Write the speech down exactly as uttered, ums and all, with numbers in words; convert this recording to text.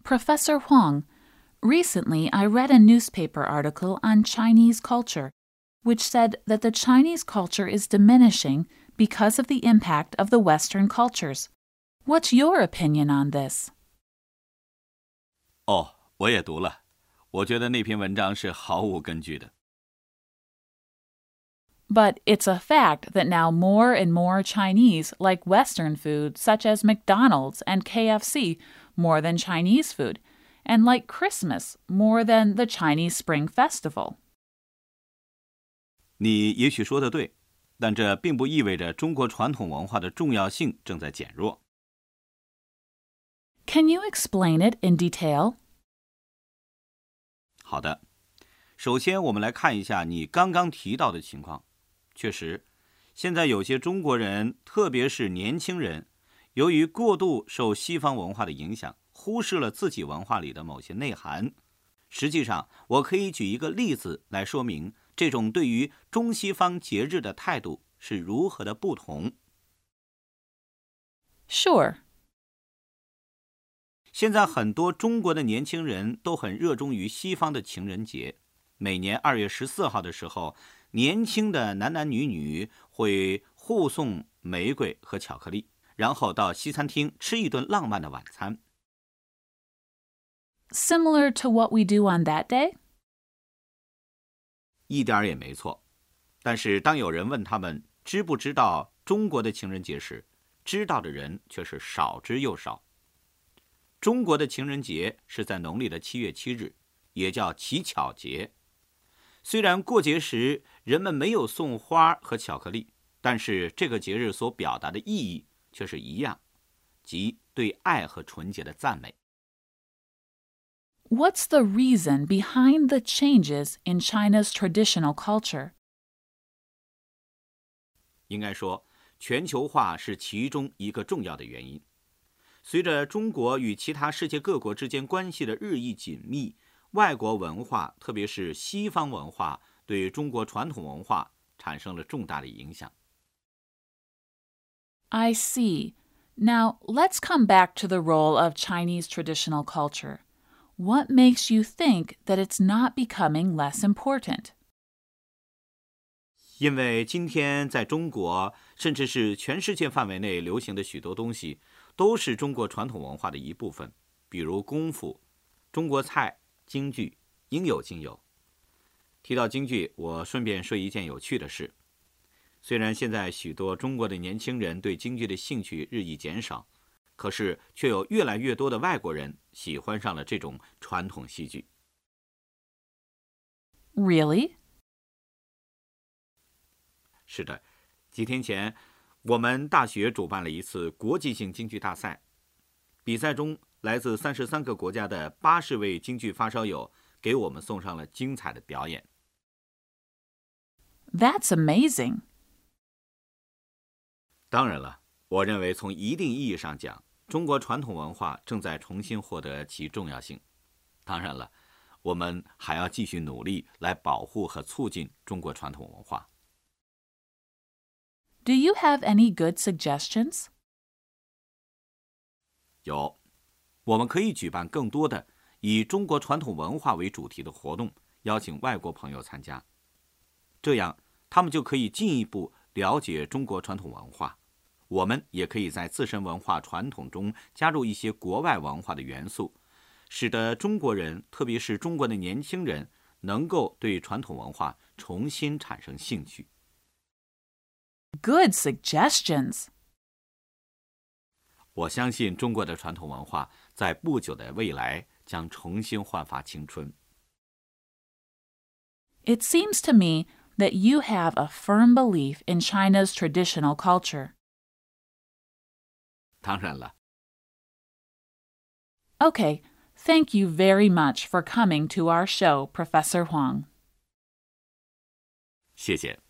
Professor Huang, recently I read a newspaper article on Chinese culture, which said that the Chinese culture is diminishing because of the impact of the Western cultures. What's your opinion on this? 哦，我也读了，我觉得那篇文章是毫无根据的。 But it's a fact that now more and more Chinese like Western food such as McDonald's and K F C more than Chinese food, and like Christmas more than the Chinese Spring Festival. 你也许说得对，但这并不意味着中国传统文化的重要性正在减弱。 Can you explain it in detail? 好的，首先我们来看一下你刚刚提到的情况。确实，现在有些中国人，特别是年轻人，由于过度受西方文化的影响，忽视了自己文化里的某些内涵。实际上，我可以举一个例子来说明这种对于中西方节日的态度是如何的不同。 Sure. 现在很多中国的年轻人都很热衷于西方的情人节。每年二月十四号的时候，年轻的男男女女会互送玫瑰和巧克力，然后到西餐厅吃一顿浪漫的晚餐。 Similar to what we do on that day? 一点也没错。但是当有人问他们知不知道中国的情人节时，知道的人却是少之又少。中国的情人节是在农历的七月七日，也叫乞巧节。虽然过节时人们没有送花和巧克力，但是这个节日所表达的意义却是一样，即对爱和纯洁的赞美。 What's the reason behind the changes in China's traditional culture? 应该说，全球化是其中一个重要的原因。随着中国与其他世界各国之间关系的日益紧密，外国文化，特别是西方文化，对中国传统文化产生了重大的影响。 I see. Now, let's come back to the role of Chinese traditional culture. What makes you think that it's not becoming less important? 因为今天在中国，甚至是全世界范围内流行的许多东西，都是中国传统文化的一部分，比如功夫、中国菜、京剧，应有尽有。提到京剧，我顺便说一件有趣的事。虽然现在许多中国的年轻人对京剧的兴趣日益减少，可是却有越来越多的外国人喜欢上了这种传统戏剧。 Really? 是的，几天前，我们大学主办了一次国际性京剧大赛。比赛中，来自三十三个国家的八十位京剧发烧友给我们送上了精彩的表演。 That's amazing. 当然了，我认为从一定意义上讲，中国传统文化正在重新获得其重要性。当然了，我们还要继续努力来保护和促进中国传统文化。 Do you have any good suggestions? 有，我们可以举办更多的以中国传统文化为主题的活动，邀请外国朋友参加。这样，他们就可以进一步了解中国传统文化。我们也可以在自身文化传统中加入一些国外文化的元素，使得中国人，特别是中国的年轻人，能够对传统文化重新产生兴趣。 Good suggestions. 我相信中国的传统文化在不久的未来将重新焕发青春。 It seems to me that you have a firm belief in China's traditional culture. 当然了。 Okay, thank you very much for coming to our show, Professor Huang. 谢谢。